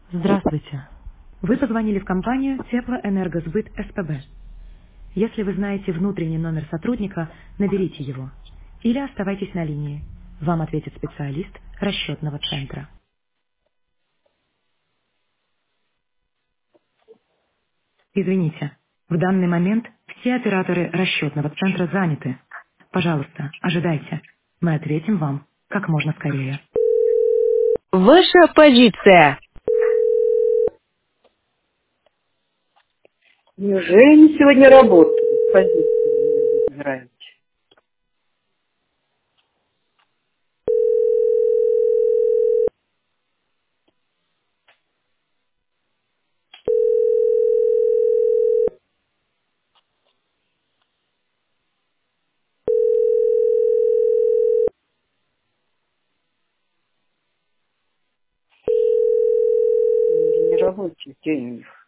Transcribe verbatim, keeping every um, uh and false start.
Здравствуйте. Вы позвонили в компанию Теплоэнергосбыт СПБ. Если вы знаете внутренний номер сотрудника, наберите его. Или оставайтесь на линии. Вам ответит специалист расчетного центра. Извините, в данный момент все операторы расчетного центра заняты. Пожалуйста, ожидайте. Мы ответим вам как можно скорее. Ваша позиция. Неужели они сегодня работают? Позицию мне выбираете. Не рабочий день у них.